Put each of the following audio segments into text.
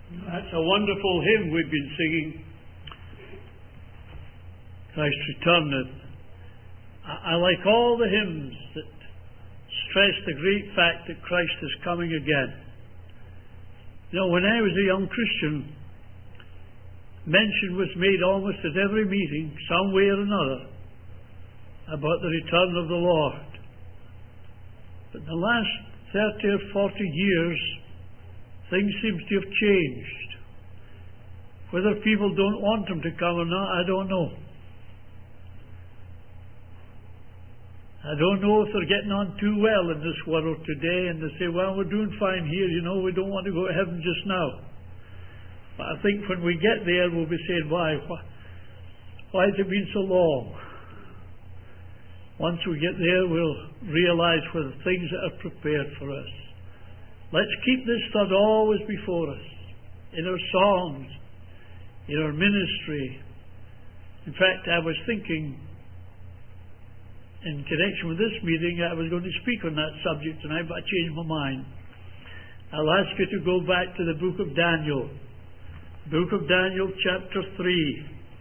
That's a wonderful hymn we've been singing. Christ returneth. I like all the hymns that stress the great fact that Christ is coming again. You know, when I was a young Christian, mention was made almost at every meeting, some way or another, about the return of the Lord. But in the last 30 or 40 years, things seem to have changed. Whether people don't want him to come or not, I don't know. I don't know if they're getting on too well in this world today, and they say, well, we're doing fine here, you know, we don't want to go to heaven just now. But I think when we get there, we'll be saying, why has it been so long? Once we get there, we'll realize whether things that are prepared for us. Let's keep this thought always before us, in our songs, in our ministry. In fact, I was thinking, in connection with this meeting, I was going to speak on that subject tonight, but I changed my mind. I'll ask you to go back to the book of Daniel. Book of Daniel, chapter 3.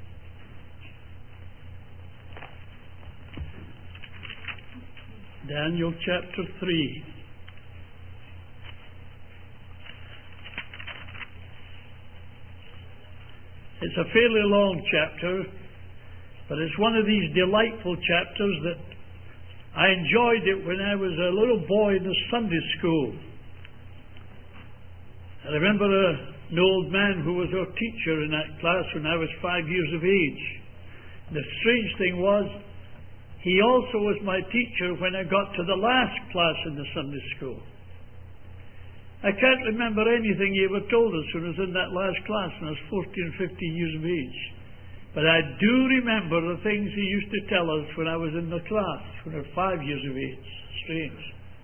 Daniel, chapter 3. It's a fairly long chapter, but it's one of these delightful chapters that I enjoyed it when I was a little boy in the Sunday school. I remember an old man who was our teacher in that class when I was 5 years of age. And the strange thing was, he also was my teacher when I got to the last class in the Sunday school. I can't remember anything he ever told us when I was in that last class when I was 14, 15 years of age. But I do remember the things he used to tell us when I was in the class, when I was 5 years of age. Strange.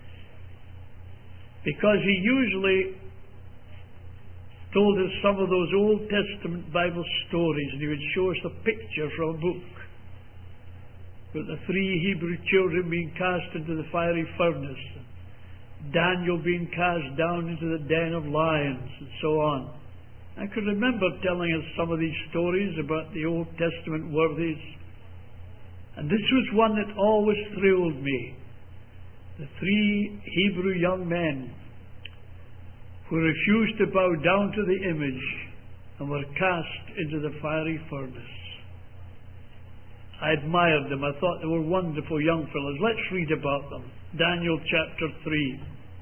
Because he usually told us some of those Old Testament Bible stories, and he would show us a picture from a book with the 3 Hebrew children being cast into the fiery furnace, Daniel being cast down into the den of lions, and so on. I could remember telling us some of these stories about the Old Testament worthies, and this was one that always thrilled me. The 3 Hebrew young men who refused to bow down to the image and were cast into the fiery furnace. I admired them. I thought they were wonderful young fellows. Let's read about them. Daniel chapter 3.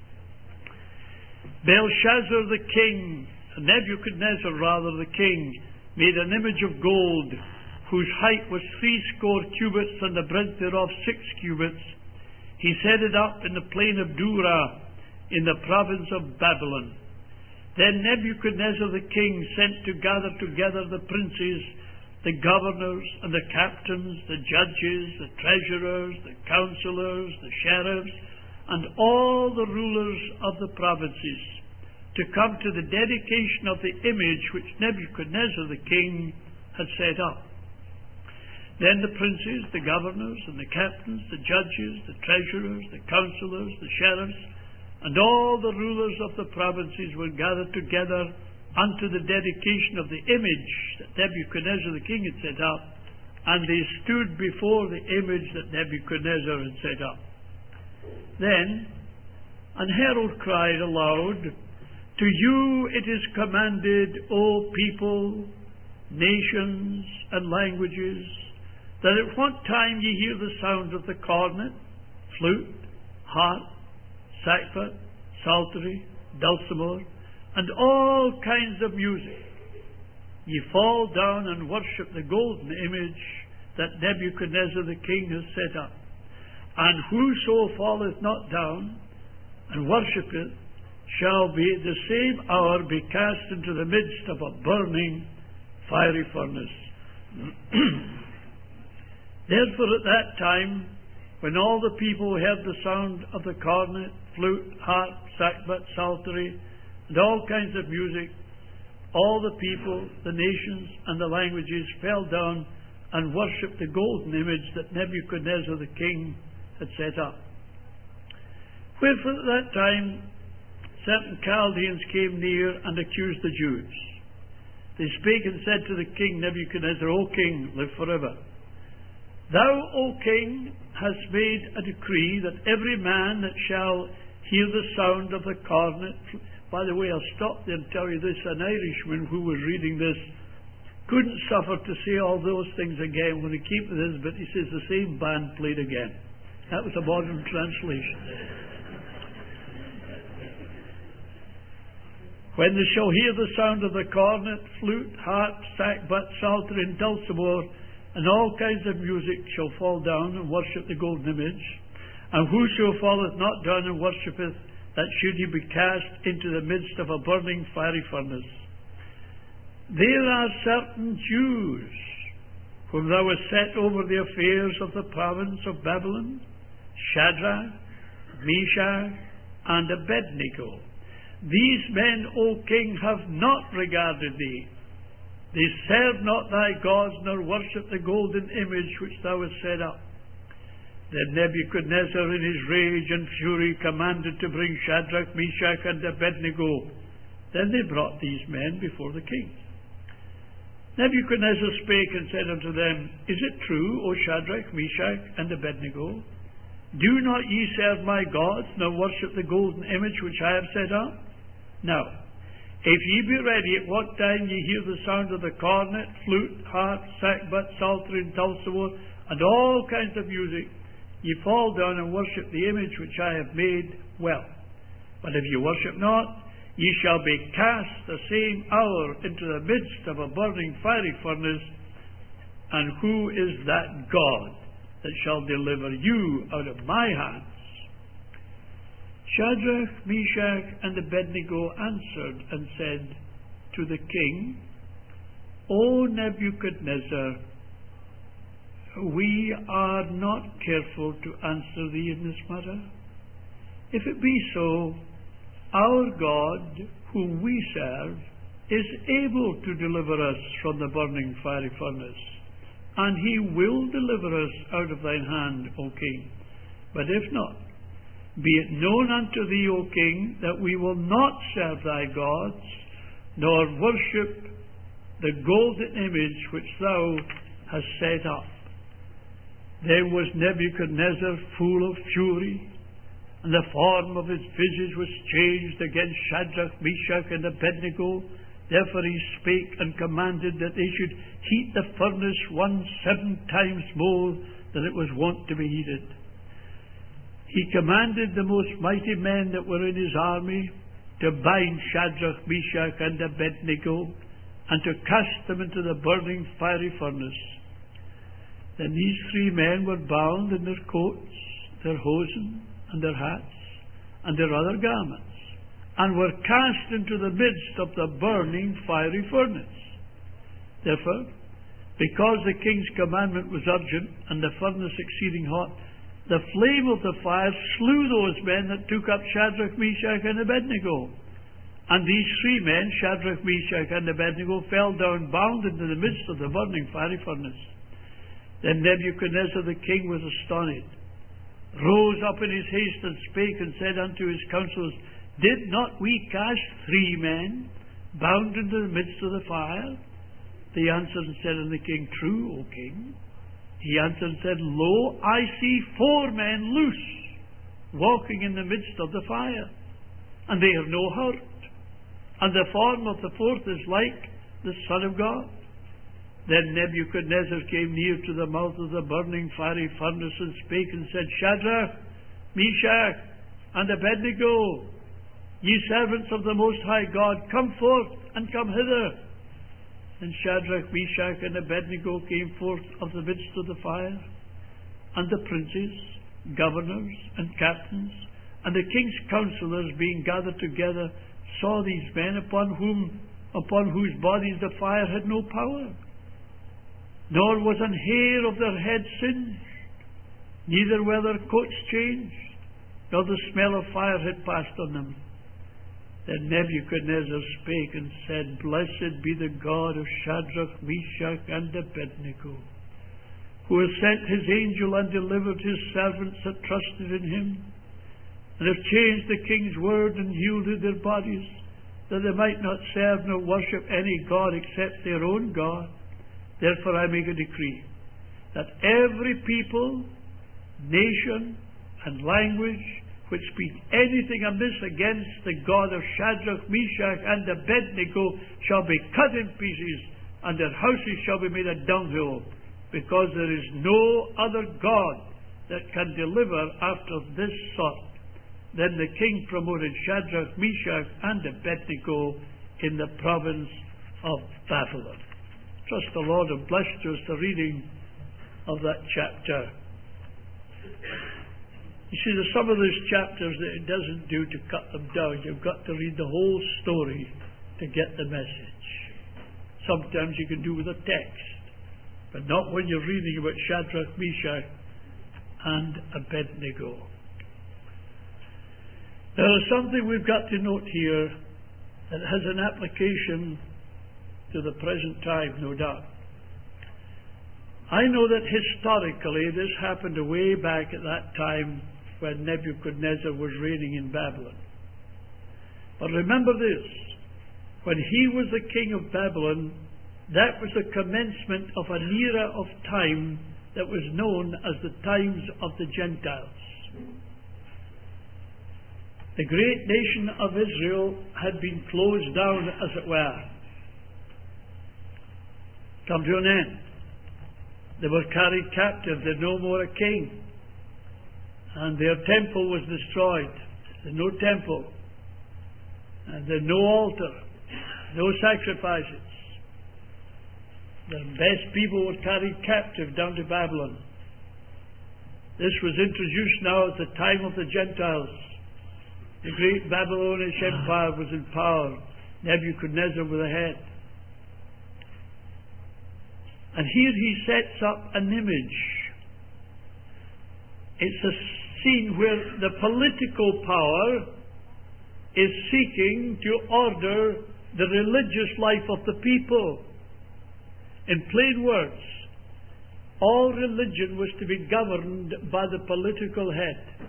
Belshazzar the king, Nebuchadnezzar rather the king, made an image of gold, whose height was 80 cubits and the breadth thereof 6 cubits. He set it up in the plain of Dura, in the province of Babylon. Then Nebuchadnezzar the king sent to gather together the princes, the governors and the captains, the judges, the treasurers, the counselors, the sheriffs, and all the rulers of the provinces, to come to the dedication of the image which Nebuchadnezzar the king had set up. Then the princes, the governors, and the captains, the judges, the treasurers, the counselors, the sheriffs, and all the rulers of the provinces were gathered together unto the dedication of the image that Nebuchadnezzar the king had set up, and they stood before the image that Nebuchadnezzar had set up. Then an herald cried aloud, To you it is commanded, O people, nations, and languages, that at what time ye hear the sound of the cornet, flute, harp, sackbut, psaltery, dulcimer, and all kinds of music, ye fall down and worship the golden image that Nebuchadnezzar the king has set up. And whoso falleth not down and worshipeth shall be at the same hour be cast into the midst of a burning fiery furnace. Therefore at that time, when all the people heard the sound of the cornet, flute, harp, sackbut, psaltery, and all kinds of music, all the people, the nations, and the languages fell down and worshipped the golden image that Nebuchadnezzar the king had set up. Wherefore at that time certain Chaldeans came near and accused the Jews. They spake and said to the king Nebuchadnezzar, O king, live forever. Thou, O king, hast made a decree that every man that shall hear the sound of the cornet... By the way, I'll stop there and tell you this. An Irishman who was reading this couldn't suffer to say all those things again when he came to this, but he says the same band played again. That was a modern translation. When they shall hear the sound of the cornet, flute, harp, sackbut, psaltery, and dulcimer, and all kinds of music shall fall down and worship the golden image. And whoso falleth not down and worshippeth, that should he be cast into the midst of a burning fiery furnace. There are certain Jews whom thou hast set over the affairs of the province of Babylon, Shadrach, Meshach, and Abednego. These men, O king, have not regarded thee. They serve not thy gods, nor worship the golden image which thou hast set up. Then Nebuchadnezzar, in his rage and fury, commanded to bring Shadrach, Meshach, and Abednego. Then they brought these men before the king. Nebuchadnezzar spake and said unto them, Is it true, O Shadrach, Meshach, and Abednego? Do not ye serve my gods, nor worship the golden image which I have set up? Now, if ye be ready at what time ye hear the sound of the cornet, flute, harp, sackbut, psaltery, and dulcimer, and all kinds of music, ye fall down and worship the image which I have made, well. But if ye worship not, ye shall be cast the same hour into the midst of a burning fiery furnace. And who is that God that shall deliver you out of my hands? Shadrach, Meshach, and Abednego answered and said to the king, O Nebuchadnezzar, we are not careful to answer thee in this matter. If it be so, our God, whom we serve, is able to deliver us from the burning fiery furnace, and he will deliver us out of thine hand, O king. But if not, be it known unto thee, O king, that we will not serve thy gods, nor worship the golden image which thou hast set up. Then was Nebuchadnezzar full of fury, and the form of his visage was changed against Shadrach, Meshach, and Abednego. Therefore he spake and commanded that they should heat the furnace 7 times more than it was wont to be heated. He commanded the most mighty men that were in his army to bind Shadrach, Meshach, and Abednego, and to cast them into the burning fiery furnace. Then these 3 men were bound in their coats, their hosen, and their hats, and their other garments, and were cast into the midst of the burning fiery furnace. Therefore, because the king's commandment was urgent, and the furnace exceeding hot, the flame of the fire slew those men that took up Shadrach, Meshach, and Abednego. And these 3 men, Shadrach, Meshach, and Abednego, fell down bound into the midst of the burning fiery furnace. Then Nebuchadnezzar the king was astonished, rose up in his haste, and spake and said unto his counselors, Did not we cast 3 men bound into the midst of the fire? They answered and said unto the king, True, O king. He answered and said, Lo, I see 4 men loose, walking in the midst of the fire, and they have no hurt. And the form of the 4th is like the Son of God. Then Nebuchadnezzar came near to the mouth of the burning fiery furnace, and spake and said, Shadrach, Meshach, and Abednego, ye servants of the Most High God, come forth and come hither. And Shadrach, Meshach, and Abednego came forth of the midst of the fire. And the princes, governors, and captains, and the king's counselors, being gathered together, saw these men upon whose bodies the fire had no power, nor was an hair of their head singed, neither were their coats changed, nor the smell of fire had passed on them. Then Nebuchadnezzar spake and said, Blessed be the God of Shadrach, Meshach, and Abednego, who has sent his angel and delivered his servants that trusted in him. and have changed the king's word and yielded their bodies, that they might not serve nor worship any god except their own God. Therefore I make a decree, that every people, nation, and language which speak anything amiss against the God of Shadrach, Meshach, and Abednego shall be cut in pieces, and their houses shall be made a dunghill, because there is no other God that can deliver after this sort. Then the king promoted Shadrach, Meshach, and Abednego in the province of Babylon. Trust the Lord have blessed us the reading of that chapter. You see, there's some of those chapters that it doesn't do to cut them down. You've got to read the whole story to get the message. Sometimes you can do with a text, but not when you're reading about Shadrach, Meshach, and Abednego. There is something we've got to note here that has an application to the present time, no doubt. I know that historically this happened way back at that time when Nebuchadnezzar was reigning in Babylon. But remember this, when he was the king of Babylon, that was the commencement of an era of time that was known as the times of the Gentiles. The great nation of Israel had been closed down, as it were, come to an end. They were carried captive. They had no more a king. And their temple was destroyed. There's no temple. And there's no altar. No sacrifices. The best people were carried captive down to Babylon. This was introduced now at the time of the Gentiles. The great Babylonish Empire was in power. Nebuchadnezzar was the head. And here he sets up an image. It's a scene where the political power is seeking to order the religious life of the people. In plain words, all religion was to be governed by the political head.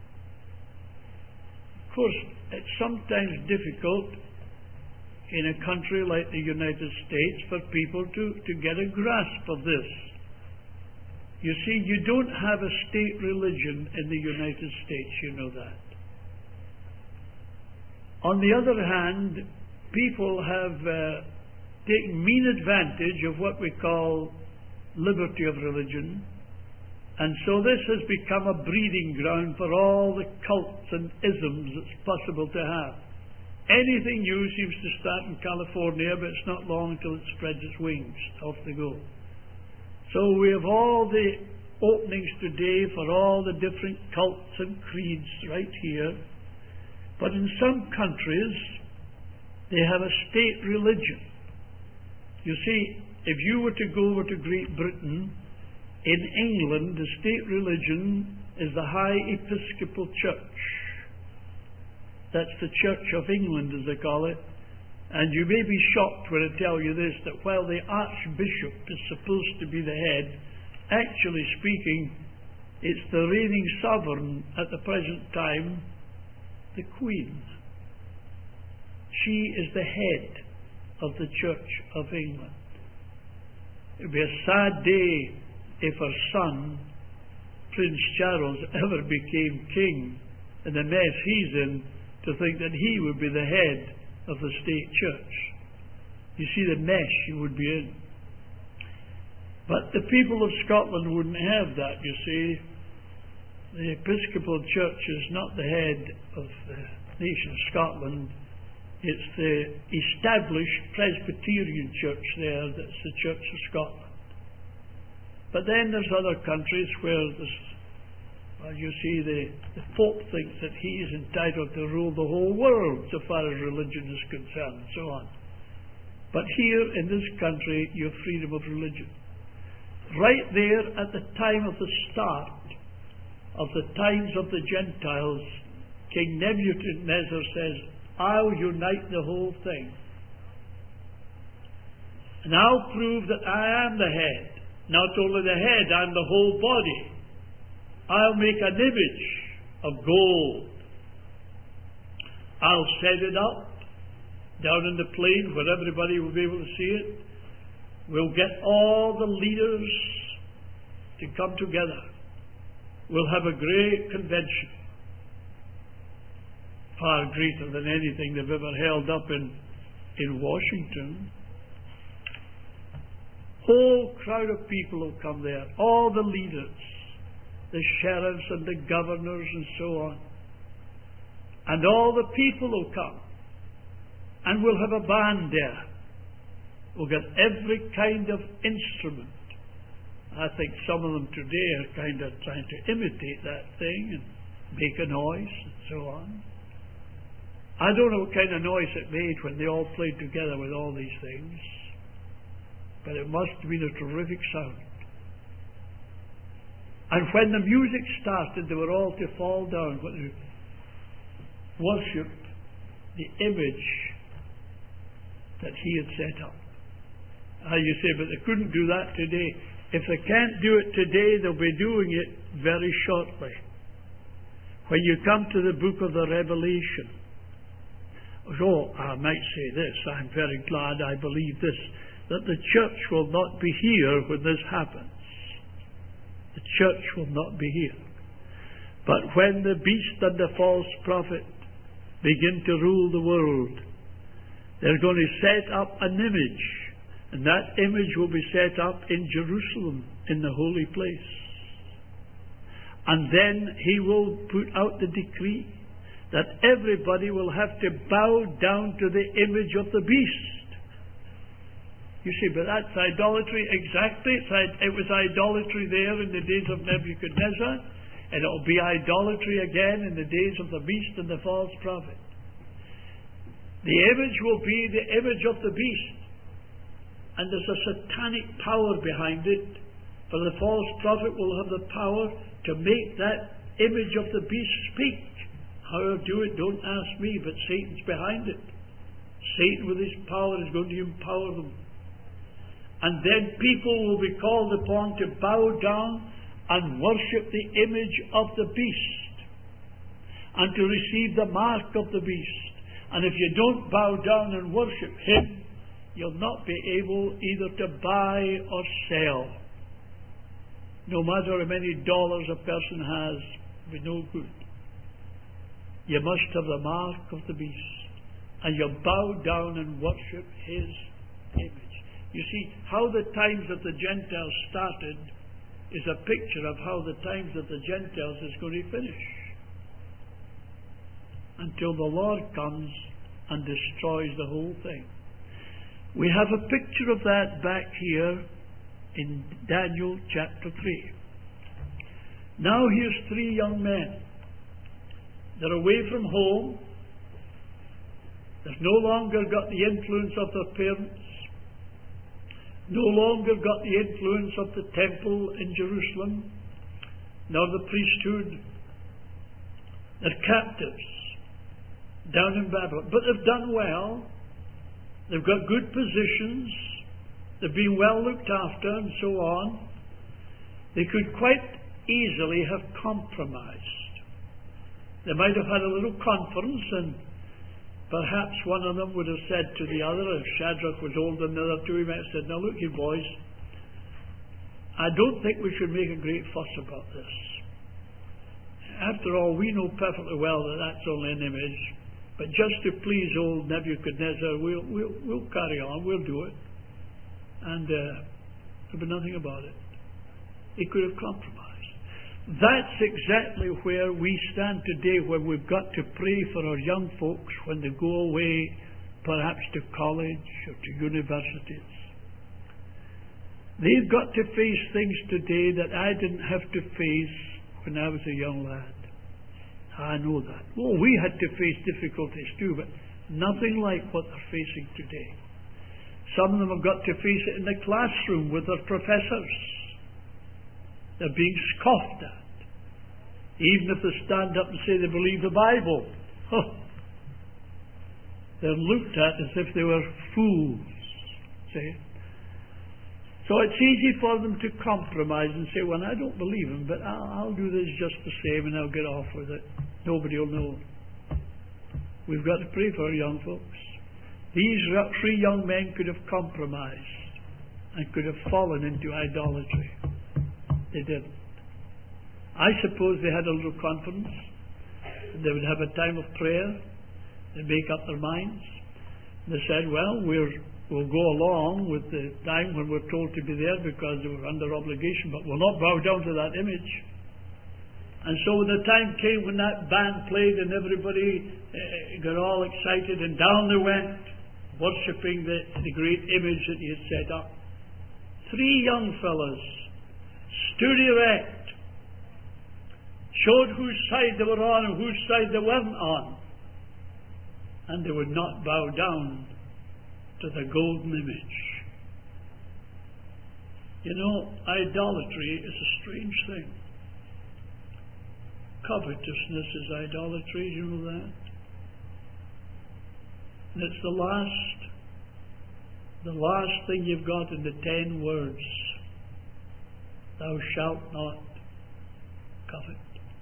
Of course, it's sometimes difficult in a country like the United States for people to get a grasp of this. You see, you don't have a state religion in the United States, you know that. On the other hand, people have taken mean advantage of what we call liberty of religion, and so this has become a breeding ground for all the cults and isms it's possible to have. Anything new seems to start in California, but it's not long until it spreads its wings. Off they go. So we have all the openings today for all the different cults and creeds right here. But in some countries, they have a state religion. You see, if you were to go over to Great Britain, in England, the state religion is the High Episcopal Church. That's the Church of England, as they call it. And you may be shocked when I tell you this, that while the Archbishop is supposed to be the head, actually speaking, it's the reigning sovereign at the present time, the Queen. She is the head of the Church of England. It would be a sad day if her son, Prince Charles, ever became king, and the mess he's in, to think that he would be the head of the state church. You see the mess he would be in. But the people of Scotland wouldn't have that, you see. The Episcopal Church is not the head of the nation of Scotland. It's the established Presbyterian Church there that's the Church of Scotland. But then there's other countries where there's, well, you see, the Pope thinks that he is entitled to rule the whole world so far as religion is concerned, and so on. But here in this country, you have freedom of religion. Right there at the time of the start of the times of the Gentiles, King Nebuchadnezzar says, I'll unite the whole thing. And I'll prove that I am the head. Not only the head, I'm the whole body. I'll make an image of gold I'll set it up down in the plain where everybody will be able to see it. We'll get all the leaders to come together. We'll have a great convention, far greater than anything they've ever held up in Washington. Whole crowd of people will come there, all the leaders, the sheriffs and the governors and so on. And all the people will come. And we'll have a band there. We'll get every kind of instrument. I think some of them today are kind of trying to imitate that thing and make a noise and so on. I don't know what kind of noise it made when they all played together with all these things, but it must have been a terrific sound. And when the music started, they were all to fall down, to worship the image that he had set up. You say, but they couldn't do that today. If they can't do it today, they'll be doing it very shortly. When you come to the book of the Revelation, I might say this, I'm very glad I believe this, that the church will not be here when this happens. The church will not be here. But when the beast and the false prophet begin to rule the world, they're going to set up an image, and that image will be set up in Jerusalem, in the holy place. And then he will put out the decree that everybody will have to bow down to the image of the beast. You see, but that's idolatry. Exactly. It was idolatry there in the days of Nebuchadnezzar, and it will be idolatry again in the days of the beast and the false prophet. The image will be the image of the beast, and there's a satanic power behind it, for the false prophet will have the power to make that image of the beast speak. How to do it, don't ask me, but Satan's behind it. Satan with his power is going to empower them. And then people will be called upon to bow down and worship the image of the beast, and to receive the mark of the beast. And if you don't bow down and worship him, you'll not be able either to buy or sell. No matter how many dollars a person has, it'll be no good. You must have the mark of the beast, and you bow down and worship his image. You see, how the times of the Gentiles started is a picture of how the times of the Gentiles is going to finish, until the Lord comes and destroys the whole thing. We have a picture of that back here in Daniel chapter 3. Now here's 3 young men. They're away from home. They've no longer got the influence of their parents, no longer got the influence of the temple in Jerusalem, nor the priesthood. They're captives down in Babylon. But they've done well. They've got good positions. They've been well looked after and so on. They could quite easily have compromised. They might have had a little conference, and perhaps one of them would have said to the other, if Shadrach was older than the other two, he might have said, now look you boys, I don't think we should make a great fuss about this. After all, we know perfectly well that that's only an image, but just to please old Nebuchadnezzar, we'll carry on, we'll do it. And there'll be nothing about it. He could have compromised. That's exactly where we stand today, where we've got to pray for our young folks when they go away, perhaps to college or to universities. They've got to face things today that I didn't have to face when I was a young lad. I know that. Well, we had to face difficulties too, but nothing like what they're facing today. Some of them have got to face it in the classroom with their professors. They're being scoffed at. Even if they stand up and say they believe the Bible, they're looked at as if they were fools. See? So it's easy for them to compromise and say, well, I don't believe him, but I'll do this just the same and I'll get off with it. Nobody will know. we've got to pray for our young folks. These three young men could have compromised and could have fallen into idolatry. They didn't. I suppose they had a little conference. They would have a time of prayer. They'd make up their minds. They said, well, we'll go along with the time when we're told to be there because they were under obligation, but we'll not bow down to that image. And so when the time came when that band played and everybody got all excited and down they went, worshipping the great image that he had set up. Three young fellas stood erect, showed whose side they were on and whose side they weren't on, and they would not bow down to the golden image. You know, idolatry is a strange thing. Covetousness is idolatry, you know that? And it's the last thing you've got in the 10 words. Thou shalt not covet.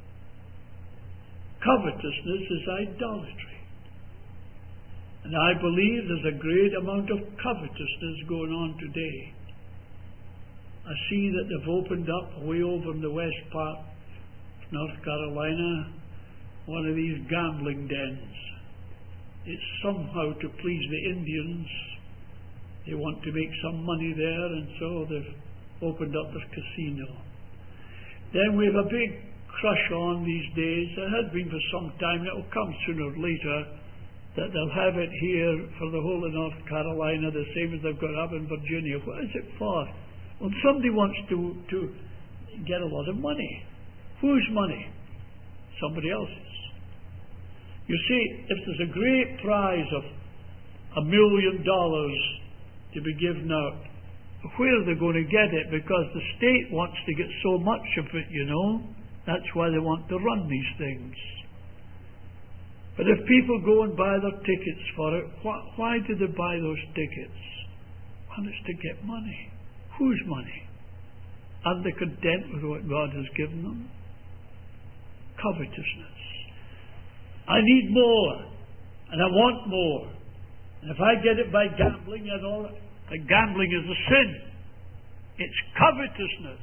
Covetousness is idolatry. And I believe there's a great amount of covetousness going on today. I see that they've opened up way over in the west part North Carolina, one of these gambling dens. It's somehow to please the Indians. They want to make some money there, and so they've opened up this casino. Then we have a big crush on these days. There has been for some time, and it will come sooner or later, that they'll have it here for the whole of North Carolina, the same as they've got up in Virginia. What is it for? Well, somebody wants to get a lot of money. Whose money? Somebody else's. You see, if there's a great prize of $1 million to be given out, where are they going to get it? Because the state wants to get so much of it, you know. That's why they want to run these things. But if people go and buy their tickets for it, why do they buy those tickets? Well, it's to get money. Whose money? Are they content with what God has given them? Covetousness. I need more, and I want more. And if I get it by gambling and all, gambling is a sin. It's covetousness.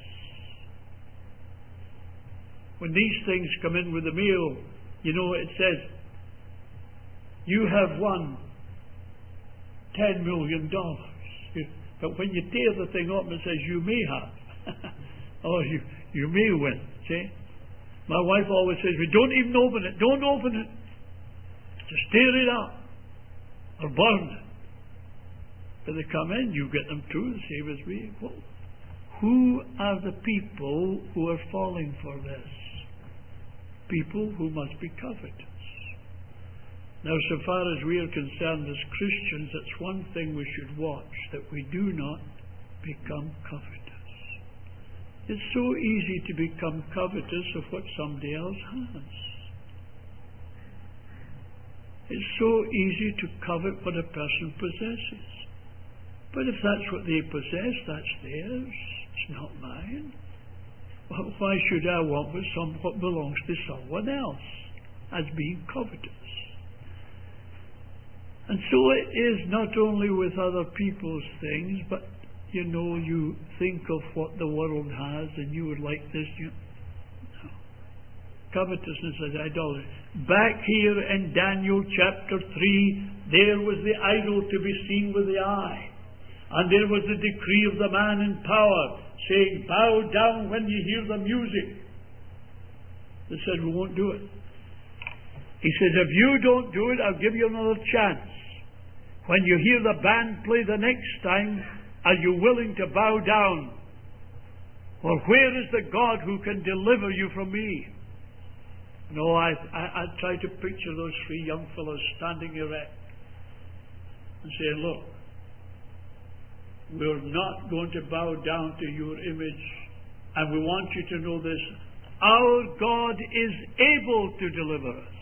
When these things come in with the mail, you know, it says, you have won $10 million. But when you tear the thing up, it says, you may have. Or you may win. See? My wife always says, we don't even open it. Don't open it. Just tear it up. Or burn it. But they come in, you get them too, the same as we. Well, who are the people who are falling for this? People who must be covetous. Now, so far as we are concerned as Christians, it's one thing we should watch, that we do not become covetous. It's so easy to become covetous of what somebody else has. It's so easy to covet what a person possesses. But if that's what they possess, that's theirs. It's not mine. Well, why should I want what belongs to someone else as being covetous? And so it is not only with other people's things, but you know, you think of what the world has and you would like this. No. Covetousness is idolatry. Back here in Daniel chapter 3, there was the idol to be seen with the eye. And there was the decree of the man in power, saying, bow down when you hear the music. They said, we won't do it. He says, if you don't do it, I'll give you another chance. When you hear the band play the next time, are you willing to bow down? Or where is the God who can deliver you from me? No, I try to picture those three young fellows standing erect and saying, look, we're not going to bow down to your image, and we want you to know this. Our God is able to deliver us.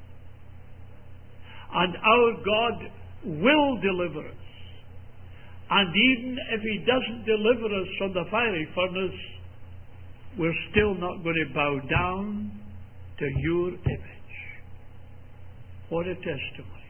And our God will deliver us. And even if He doesn't deliver us from the fiery furnace, we're still not going to bow down to your image. What a testimony.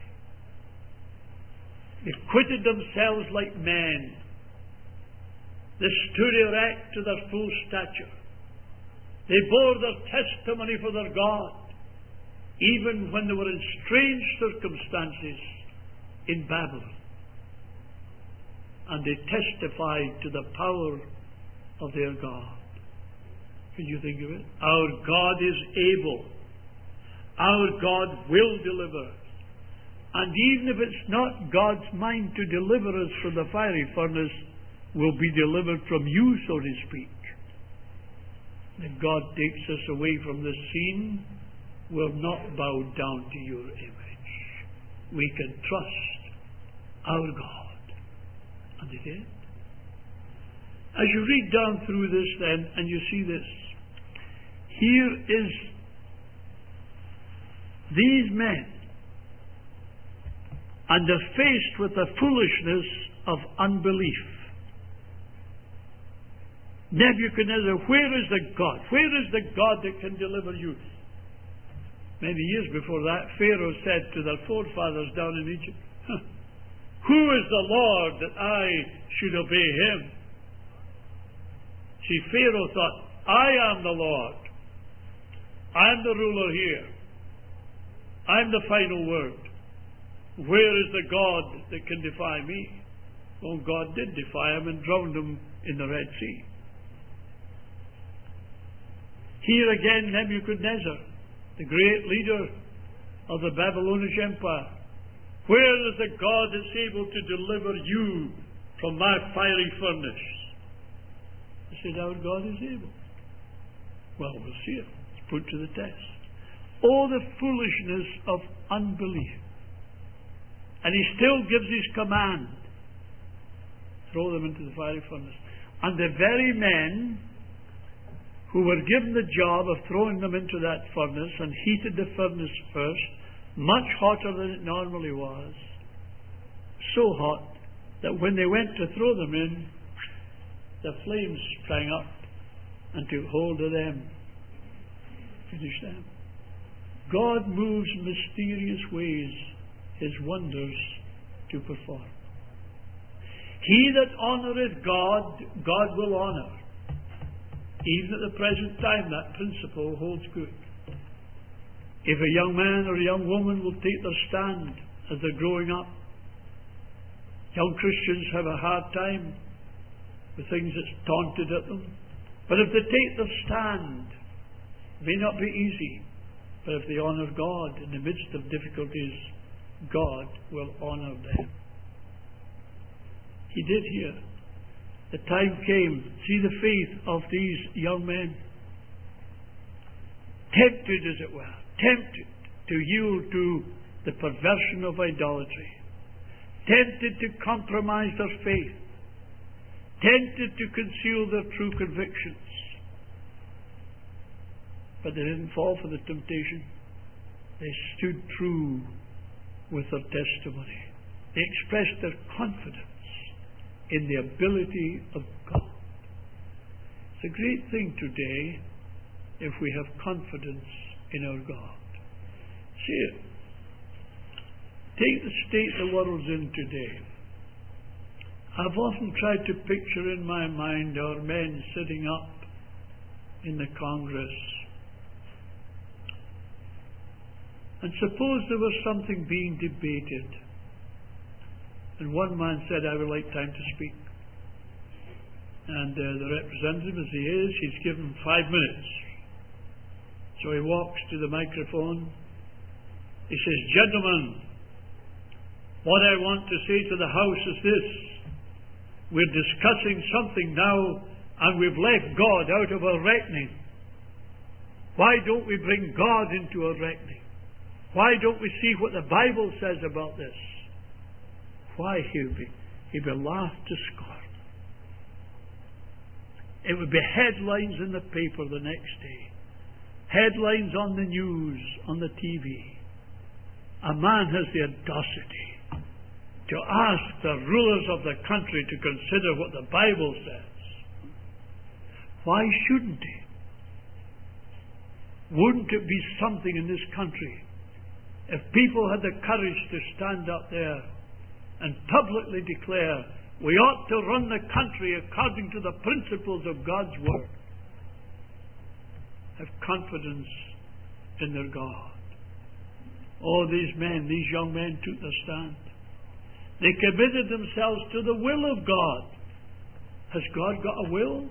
They quitted themselves like men. They stood erect to their full stature. They bore their testimony for their God, even when they were in strange circumstances in Babylon. And they testified to the power of their God. Can you think of it? Our God is able. Our God will deliver. And even if it's not God's mind to deliver us from the fiery furnace, we'll be delivered from you, so to speak. If God takes us away from this scene, we'll not bow down to your image. We can trust our God. And they did. As you read down through this then, and you see this, here is these men, and they're faced with the foolishness of unbelief. Nebuchadnezzar, where is the God? Where is the God that can deliver you? Many years before that, Pharaoh said to their forefathers down in Egypt, who is the Lord that I should obey him? See, Pharaoh thought, I am the Lord. I'm the ruler here. I'm the final word. Where is the God that can defy me? Well, God did defy him and drowned him in the Red Sea. Here again, Nebuchadnezzar, the great leader of the Babylonish Empire. Where is the God that's able to deliver you from my fiery furnace? I said, our God is able. Well, we'll see it. It's put to the test. Oh, the foolishness of unbelief. And he still gives his command. Throw them into the fiery furnace. And the very men who were given the job of throwing them into that furnace and heated the furnace first, much hotter than it normally was, so hot that when they went to throw them in, the flames sprang up and took hold of them. Finish them. God moves in mysterious ways his wonders to perform. He that honoureth God, God will honour. Even at the present time, that principle holds good. If a young man or a young woman will take their stand as they're growing up, young Christians have a hard time with things that's taunted at them. But if they take their stand, it may not be easy, but if they honour God in the midst of difficulties, God will honour them. He did here. The time came. See the faith of these young men. Tempted, as it were. Tempted to yield to the perversion of idolatry. Tempted to compromise their faith. Tempted to conceal their true convictions. But they didn't fall for the temptation. They stood true with their testimony. They expressed their confidence in the ability of God. It's a great thing today if we have confidence in our God. See it. Take the state the world's in today. I've often tried to picture in my mind our men sitting up in the Congress. And suppose there was something being debated. And one man said, I would like time to speak. And the representative, as he is, he's given 5 minutes. So he walks to the microphone. He says, gentlemen, what I want to say to the House is this. We're discussing something now, and we've left God out of our reckoning. Why don't we bring God into our reckoning? Why don't we see what the Bible says about this? Why, he'd be laughed to scorn. It would be headlines in the paper the next day. Headlines on the news, on the TV. A man has the audacity to ask the rulers of the country to consider what the Bible says. Why shouldn't he? Wouldn't it be something in this country if people had the courage to stand up there and publicly declare, we ought to run the country according to the principles of God's Word, have confidence in their God. Oh, these men, these young men took their stand. They committed themselves to the will of God. Has God got a will?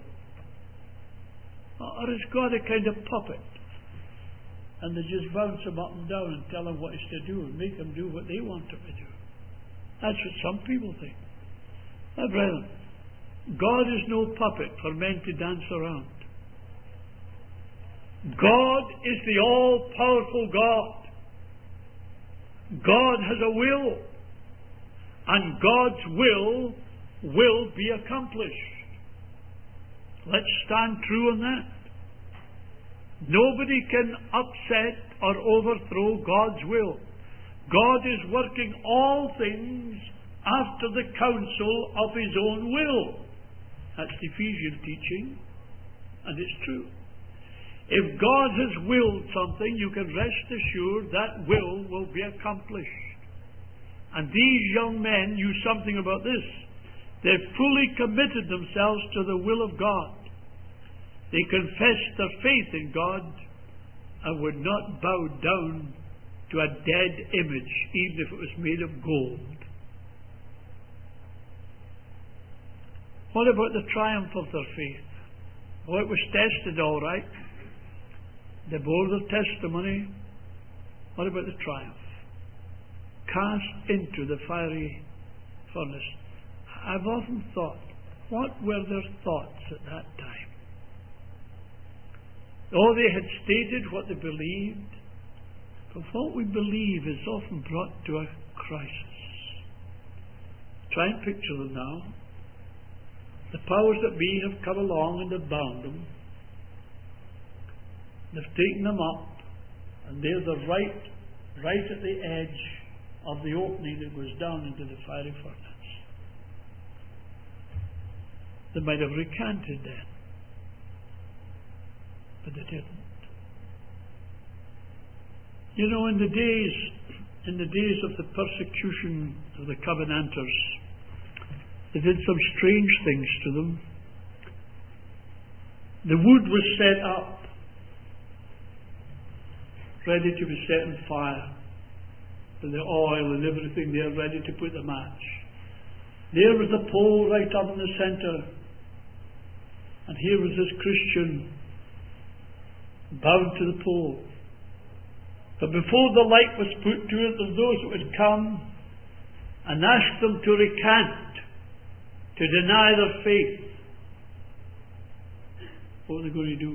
Or is God a kind of puppet? And they just bounce him up and down and tell him what he's to do and make him do what they want him to do. That's what some people think. My brethren, God is no puppet for men to dance around. God is the all-powerful God. God has a will, and God's will be accomplished. Let's stand true on that. Nobody can upset or overthrow God's will. God is working all things after the counsel of His own will. That's the Ephesian teaching, and it's true. If God has willed something, you can rest assured that will be accomplished. And these young men knew something about this. They fully committed themselves to the will of God. They confessed their faith in God and would not bow down to a dead image, even if it was made of gold. What about the triumph of their faith? Well, it was tested all right. They bore their testimony. What about the triumph? Cast into the fiery furnace. I've often thought, what were their thoughts at that time? Oh, they had stated what they believed, but what we believe is often brought to a crisis. Try and picture them now. The powers that be have come along and have bound them. They've taken them up, and they're right at the edge of the opening that goes down into the fiery furnace. They might have recanted then, but they didn't. You know, in the days of the persecution of the Covenanters, they did some strange things to them. The wood was set up, ready to be set on fire, with the oil and everything there, ready to put the match. There was the pole right up in the centre, and here was this Christian bound to the pole. But before the light was put to it, there were those that would come and ask them to recant, to deny their faith. What were they going to do?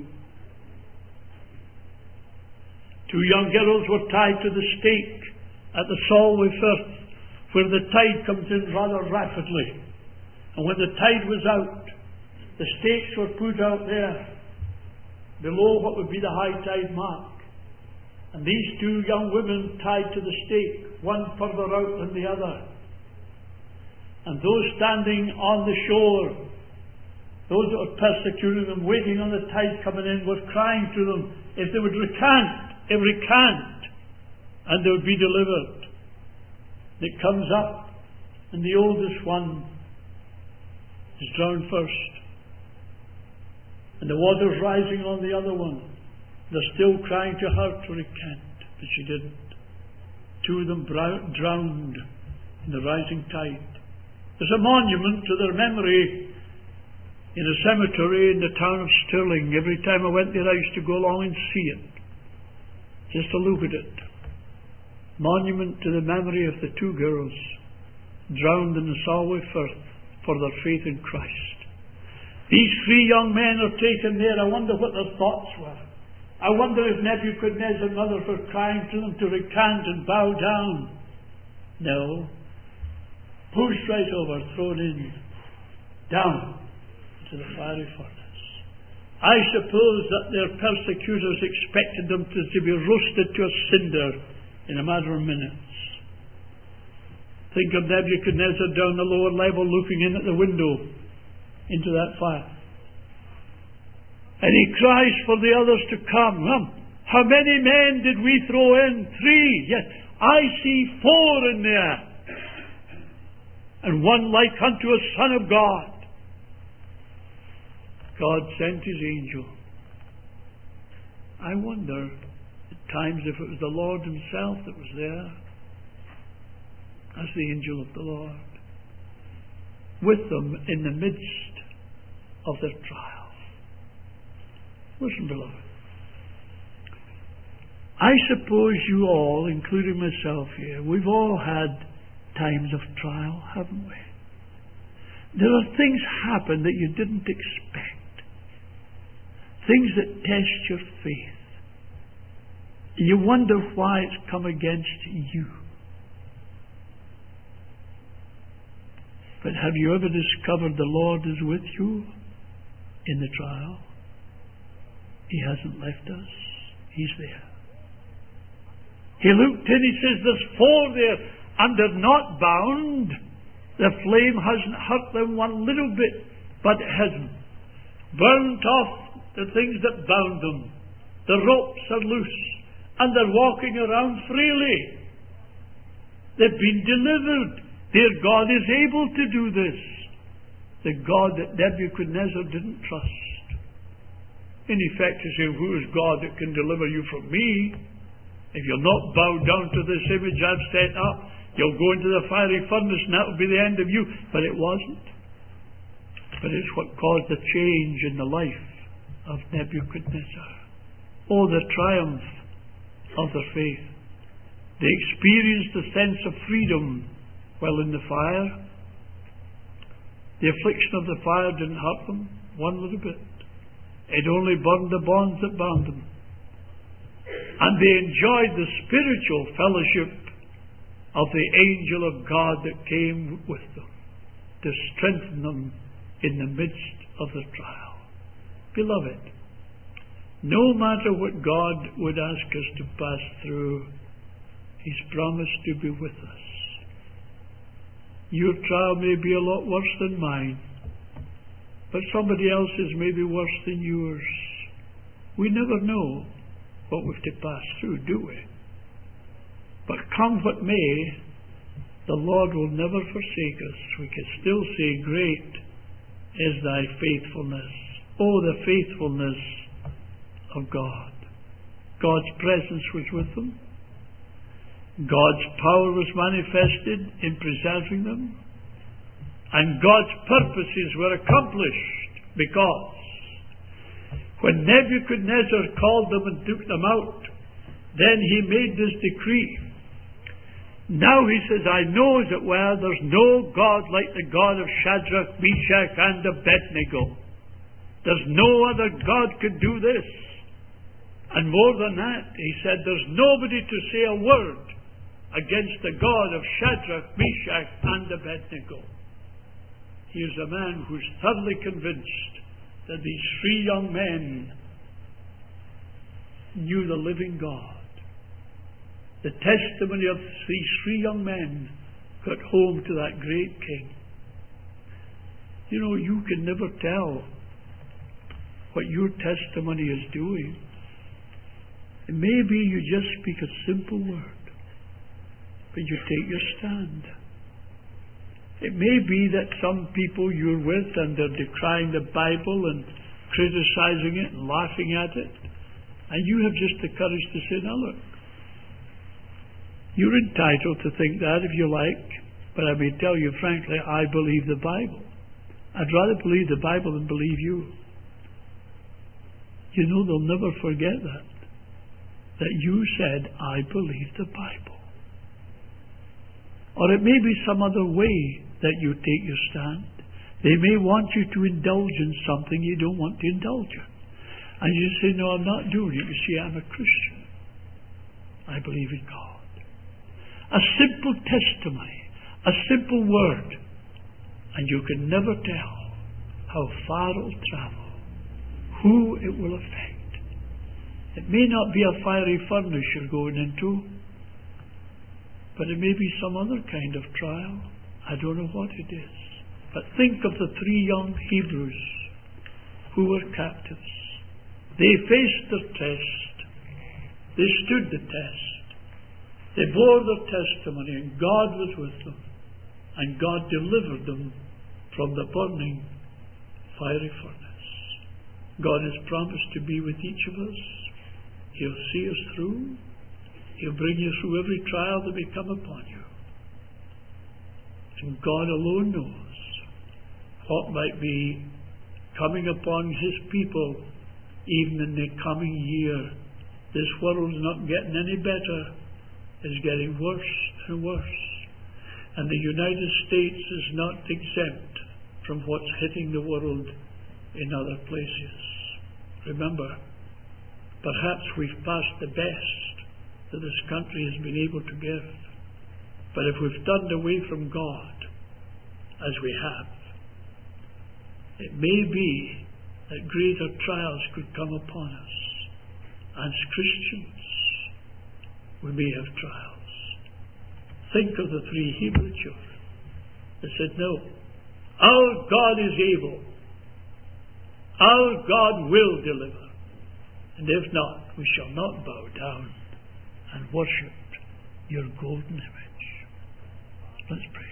Two young girls were tied to the stake at the Solway Firth, where the tide comes in rather rapidly. And when the tide was out, the stakes were put out there, below what would be the high tide mark. And these two young women tied to the stake, one further out than the other. And those standing on the shore, those that were persecuting them, waiting on the tide coming in, were crying to them if they would recant, and they would be delivered. It comes up, and the oldest one is drowned first. And the water's rising on the other one. They're still crying to her to recant, but she didn't. Two of them drowned in the rising tide. There's a monument to their memory in a cemetery in the town of Stirling. Every time I went there, I used to go along and see it, just to look at it. Monument to the memory of the two girls drowned in the Solway Firth for their faith in Christ. These three young men are taken there. I wonder what their thoughts were. I wonder if Nebuchadnezzar and others were crying to them to recant and bow down. No. Pushed right over, thrown in, down to the fiery furnace. I suppose that their persecutors expected them to be roasted to a cinder in a matter of minutes. Think of Nebuchadnezzar down the lower level looking in at the window into that fire. And he cries for the others to come. How many men did we throw in? 3. Yes. I see 4 in there, and one like unto a Son of God. God sent his angel. I wonder at times if it was the Lord himself that was there as the angel of the Lord, with them in the midst of their trial. Listen, beloved. I suppose you all, including myself here, we've all had times of trial, haven't we? There are things happen that you didn't expect. Things that test your faith. And you wonder why it's come against you. But have you ever discovered the Lord is with you in the trial? He hasn't left us. He's there. He looked in, he says, there's 4 there, and they're not bound. The flame hasn't hurt them one little bit, but it has burnt off the things that bound them. The ropes are loose, and they're walking around freely. They've been delivered. Their God is able to do this. The God that Nebuchadnezzar didn't trust. In effect, he said, who is God that can deliver you from me? If you'll not bow down to this image I've set up, you'll go into the fiery furnace and that will be the end of you. But it wasn't. But it's what caused the change in the life of Nebuchadnezzar. Oh, the triumph of their faith. They experienced a sense of freedom while in the fire. The affliction of the fire didn't hurt them one little bit. It only burned the bonds that bound them. And they enjoyed the spiritual fellowship of the angel of God that came with them to strengthen them in the midst of the trial. Beloved, no matter what God would ask us to pass through, He's promised to be with us. Your trial may be a lot worse than mine, but somebody else's may be worse than yours. We never know what we've to pass through, do we? But come what may, the Lord will never forsake us. We can still say, great is thy faithfulness. Oh, the faithfulness of God. God's presence was with them. God's power was manifested in preserving them. And God's purposes were accomplished because when Nebuchadnezzar called them and took them out, then he made this decree. Now he says, I know as it were, there's no God like the God of Shadrach, Meshach, and Abednego. There's no other God could do this. And more than that, he said, there's nobody to say a word against the God of Shadrach, Meshach, and Abednego. Here's a man who's thoroughly convinced that these 3 young men knew the living God. The testimony of these 3 young men got home to that great king. You know, you can never tell what your testimony is doing. It may be you just speak a simple word, but you take your stand. It may be that some people you're with and they're decrying the Bible and criticizing it and laughing at it, and you have just the courage to say, now look, you're entitled to think that if you like, but I may tell you frankly, I believe the Bible. I'd rather believe the Bible than believe you. You know, they'll never forget that you said, I believe the Bible. Or it may be some other way that you take your stand. They may want you to indulge in something you don't want to indulge in. And you say, no, I'm not doing it. You see, I'm a Christian. I believe in God. A simple testimony, a simple word, and you can never tell how far it will travel, who it will affect. It may not be a fiery furnace you're going into, but it may be some other kind of trial. I don't know what it is. But think of the 3 young Hebrews who were captives. They faced the test. They stood the test. They bore their testimony, and God was with them, and God delivered them from the burning fiery furnace. God has promised to be with each of us. He'll see us through. He'll bring you through every trial that may come upon you. And God alone knows what might be coming upon His people even in the coming year. This world's not getting any better. It's getting worse and worse. And the United States is not exempt from what's hitting the world in other places. Remember, perhaps we've passed the best that this country has been able to give. But if we've turned away from God, as we have, it may be that greater trials could come upon us. As Christians, we may have trials. Think of the 3 Hebrew children. They said, no, our God is able. Our God will deliver. And if not, we shall not bow down and worship your golden image. Let's pray.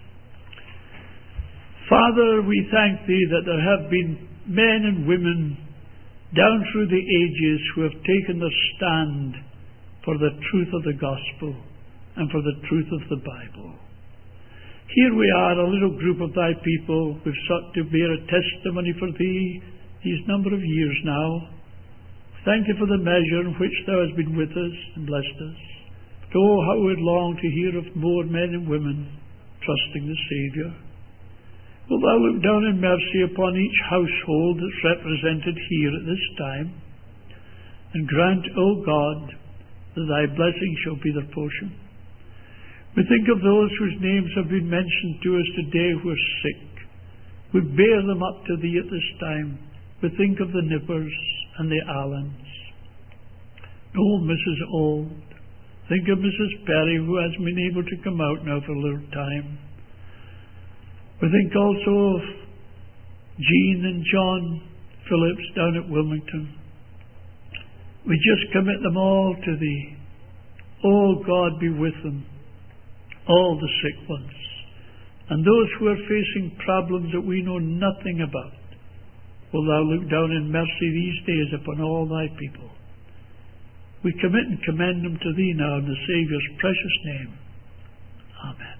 Father, we thank Thee that there have been men and women down through the ages who have taken their stand for the truth of the gospel and for the truth of the Bible. Here we are, a little group of Thy people who've sought to bear a testimony for Thee these number of years now. Thank You for the measure in which Thou hast been with us and blessed us. But oh, how we would long to hear of more men and women trusting the Saviour. Will Thou look down in mercy upon each household that's represented here at this time, and grant, O God, that Thy blessing shall be their portion. We think of those whose names have been mentioned to us today who are sick. We bear them up to Thee at this time. We think of the Nippers and the Allens. Old Mrs. Old. Think of Mrs. Perry, who has been able to come out now for a little time. We think also of Jean and John Phillips down at Wilmington. We just commit them all to Thee. Oh God, be with them, all the sick ones, and those who are facing problems that we know nothing about. Will Thou look down in mercy these days upon all Thy people. We commit and commend them to Thee now in the Saviour's precious name. Amen.